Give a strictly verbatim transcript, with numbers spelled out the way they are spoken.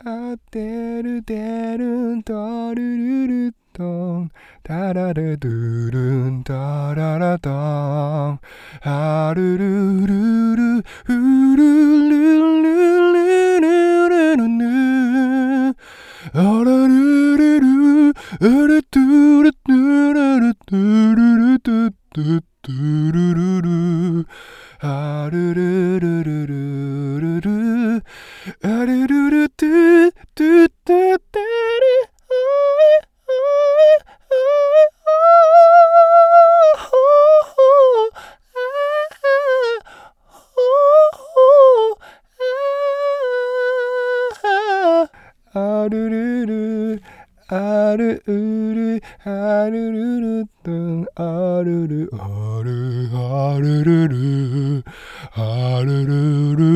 あてるてるんとるるるとんタラレドゥルンタララタンハルルルルフルルルルルルルルあらるるるあらトゥルトゥララトゥルルトゥトゥトゥルルルあるるるるるるるあるるるトゥトゥトゥトゥルあるるるあるうるあるるるとんあるるあるあるるるあるるる